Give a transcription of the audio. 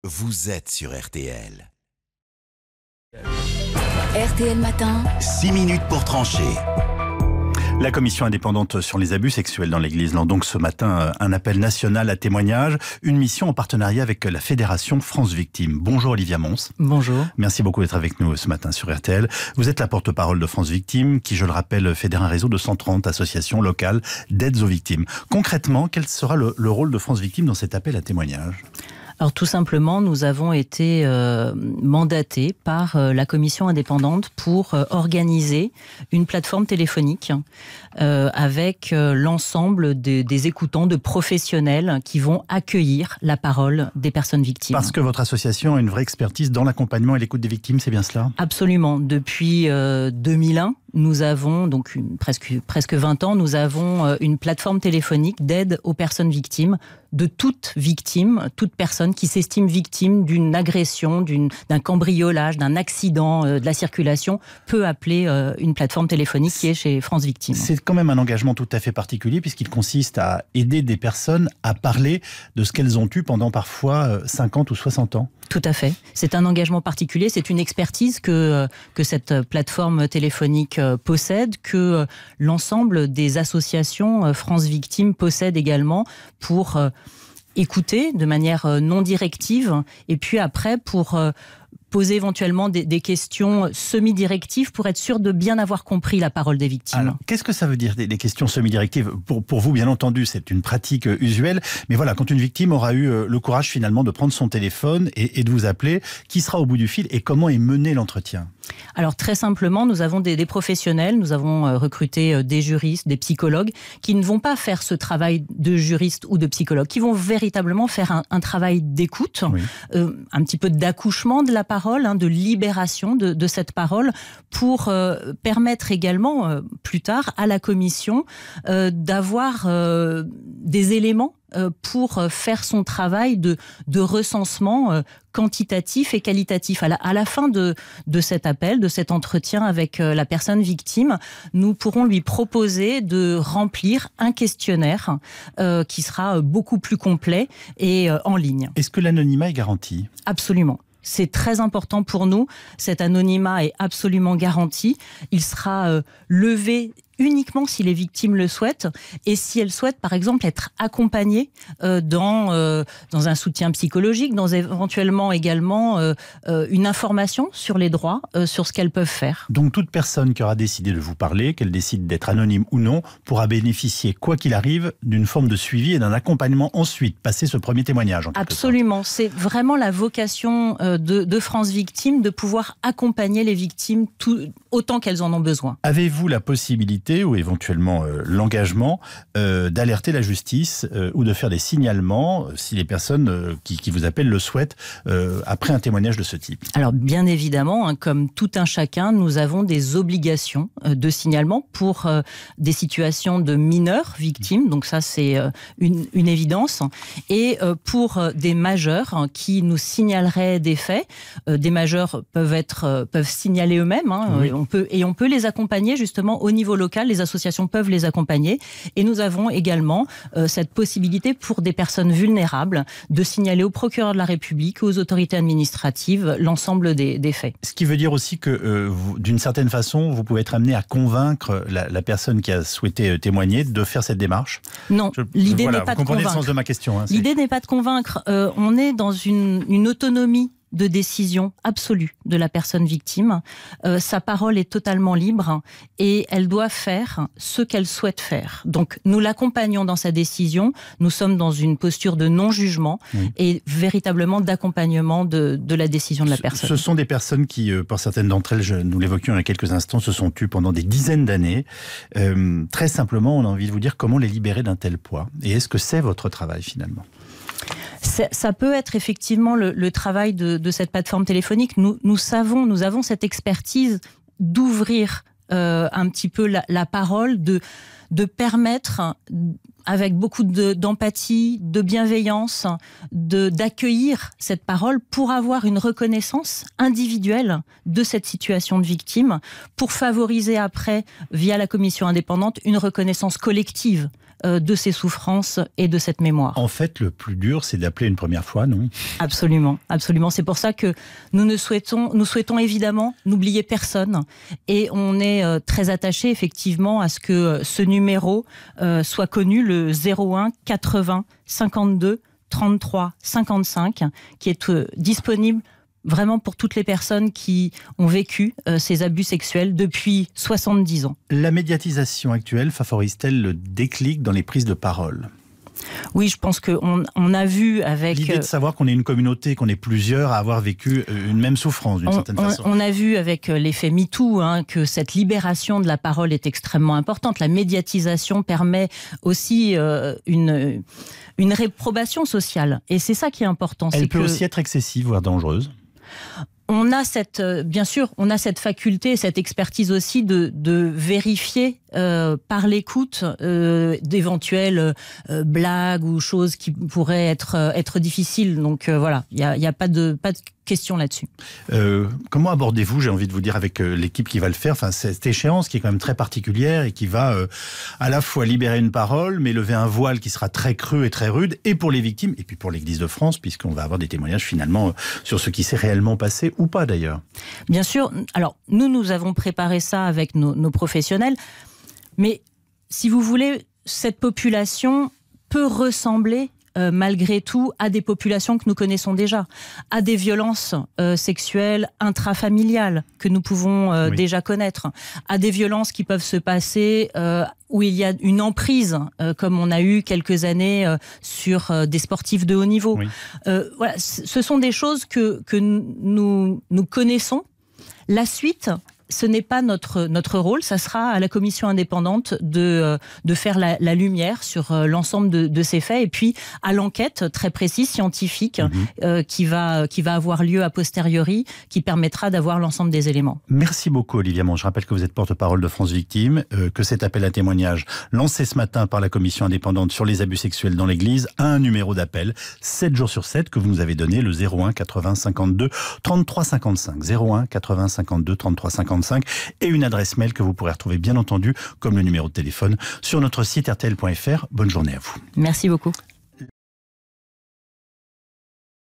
vous êtes sur RTL. RTL Matin. 6 minutes pour trancher. La commission indépendante sur les abus sexuels dans l'Église lance donc ce matin un appel national à témoignage, une mission en partenariat avec la Fédération France Victimes. Bonjour Olivia Mons. Bonjour. Merci beaucoup d'être avec nous ce matin sur RTL. Vous êtes la porte-parole de France Victimes qui, je le rappelle, fédère un réseau de 130 associations locales d'aides aux victimes. Concrètement, quel sera le rôle de France Victimes dans cet appel à témoignage ? Alors tout simplement, nous avons été mandatés par la commission indépendante pour organiser une plateforme téléphonique avec l'ensemble des écoutants, de professionnels qui vont accueillir la parole des personnes victimes. Parce que votre association a une vraie expertise dans l'accompagnement et l'écoute des victimes, c'est bien cela ? Absolument. Depuis 2001, nous avons, donc presque 20 ans, nous avons une plateforme téléphonique d'aide aux personnes victimes, de toute victime, toute personne qui s'estime victime d'une agression, d'un cambriolage, d'un accident de la circulation, peut appeler une plateforme téléphonique qui est chez France Victimes. C'est quand même un engagement tout à fait particulier puisqu'il consiste à aider des personnes à parler de ce qu'elles ont eu pendant parfois 50 ou 60 ans. Tout à fait. C'est un engagement particulier, c'est une expertise que cette plateforme téléphonique possède, que l'ensemble des associations France Victimes possèdent également pour écouter de manière non directive et puis après pour poser éventuellement des questions semi-directives pour être sûr de bien avoir compris la parole des victimes. Alors, qu'est-ce que ça veut dire des questions semi-directives ? Pour vous, bien entendu, c'est une pratique usuelle. Mais voilà, quand une victime aura eu le courage finalement de prendre son téléphone et de vous appeler, qui sera au bout du fil et comment est mené l'entretien ? Alors très simplement, nous avons des professionnels, nous avons recruté des juristes, des psychologues qui ne vont pas faire ce travail de juriste ou de psychologue, qui vont véritablement faire un travail d'écoute, oui. Un petit peu d'accouchement de la parole, de libération de cette parole pour permettre également plus tard à la commission d'avoir des éléments pour faire son travail de recensement quantitatif et qualitatif. À la fin de cet appel, de cet entretien avec la personne victime, nous pourrons lui proposer de remplir un questionnaire qui sera beaucoup plus complet et en ligne. Est-ce que l'anonymat est garanti ? Absolument. C'est très important pour nous. Cet anonymat est absolument garanti. Il sera levé uniquement si les victimes le souhaitent et si elles souhaitent par exemple être accompagnées dans un soutien psychologique, dans éventuellement également une information sur les droits, sur ce qu'elles peuvent faire. Donc toute personne qui aura décidé de vous parler, qu'elle décide d'être anonyme ou non, pourra bénéficier quoi qu'il arrive d'une forme de suivi et d'un accompagnement ensuite, passer ce premier témoignage en quelque sorte. Absolument, c'est vraiment la vocation de France Victimes de pouvoir accompagner les victimes autant qu'elles en ont besoin. Avez-vous la possibilité ou éventuellement l'engagement d'alerter la justice ou de faire des signalements si les personnes qui vous appellent le souhaitent après un témoignage de ce type ? Alors bien évidemment, comme tout un chacun, nous avons des obligations de signalement pour des situations de mineurs victimes, donc ça c'est une évidence, et pour des majeurs qui nous signaleraient des faits. Des majeurs peuvent signaler eux-mêmes, oui. On peut les accompagner justement au niveau local. Les associations peuvent les accompagner et nous avons également cette possibilité pour des personnes vulnérables de signaler au procureur de la République ou aux autorités administratives l'ensemble des faits. Ce qui veut dire aussi que d'une certaine façon, vous pouvez être amené à convaincre la personne qui a souhaité témoigner de faire cette démarche ? Non, l'idée n'est pas de convaincre. Vous comprenez le sens de ma question. L'idée n'est pas de convaincre. On est dans une autonomie de décision absolue de la personne victime. Sa parole est totalement libre et elle doit faire ce qu'elle souhaite faire. Donc nous l'accompagnons dans sa décision, nous sommes dans une posture de non-jugement et véritablement d'accompagnement de la décision de la personne. Ce sont des personnes qui, pour certaines d'entre elles, nous l'évoquions il y a quelques instants, se sont tues pendant des dizaines d'années. Très simplement, on a envie de vous dire comment les libérer d'un tel poids. Et est-ce que c'est votre travail finalement ? Ça peut être effectivement le travail de cette plateforme téléphonique. Nous avons cette expertise d'ouvrir un petit peu la parole, de permettre, avec beaucoup d'empathie, de bienveillance, d'accueillir cette parole pour avoir une reconnaissance individuelle de cette situation de victime, pour favoriser après, via la commission indépendante, une reconnaissance collective de ces souffrances et de cette mémoire. En fait, le plus dur, c'est d'appeler une première fois, non ? Absolument, absolument. C'est pour ça que nous souhaitons évidemment n'oublier personne, et on est très attaché effectivement à ce que ce numéro soit connu, le 01 80 52 33 55, qui est disponible vraiment pour toutes les personnes qui ont vécu ces abus sexuels depuis 70 ans. La médiatisation actuelle favorise-t-elle le déclic dans les prises de parole ? Oui, je pense qu'on a vu avec... L'idée de savoir qu'on est une communauté, qu'on est plusieurs à avoir vécu une même souffrance d'une certaine façon. On a vu avec l'effet MeToo que cette libération de la parole est extrêmement importante. La médiatisation permet aussi une réprobation sociale. Et c'est ça qui est important. Elle peut aussi être excessive, voire dangereuse. On a bien sûr, on a cette faculté, cette expertise aussi de vérifier par l'écoute d'éventuelles blagues ou choses qui pourraient être difficiles. Donc voilà, il y a pas de question là-dessus. Comment abordez-vous, j'ai envie de vous dire, avec l'équipe qui va le faire, enfin, cette échéance qui est quand même très particulière et qui va à la fois libérer une parole, mais lever un voile qui sera très creux et très rude, et pour les victimes, et puis pour l'Église de France, puisqu'on va avoir des témoignages finalement sur ce qui s'est réellement passé, ou pas d'ailleurs. Bien sûr. Alors, nous avons préparé ça avec nos professionnels, mais si vous voulez, cette population peut ressembler malgré tout à des populations que nous connaissons déjà, à des violences sexuelles intrafamiliales que nous pouvons déjà connaître, à des violences qui peuvent se passer où il y a une emprise, comme on a eu quelques années sur des sportifs de haut niveau. Oui. Voilà, ce sont des choses que nous connaissons. La suite, ce n'est pas notre rôle, ça sera à la commission indépendante de faire la lumière sur l'ensemble de ces faits, et puis à l'enquête très précise, scientifique, qui va avoir lieu a posteriori, qui permettra d'avoir l'ensemble des éléments. Merci beaucoup Olivia Monge. Je rappelle que vous êtes porte-parole de France Victimes, que cet appel à témoignage lancé ce matin par la commission indépendante sur les abus sexuels dans l'Église a un numéro d'appel 7 jours sur 7 que vous nous avez donné, le 01 80 52 33 55. 01 80 52 33 55. Et une adresse mail que vous pourrez retrouver bien entendu comme le numéro de téléphone sur notre site rtl.fr. Bonne journée à vous. Merci beaucoup.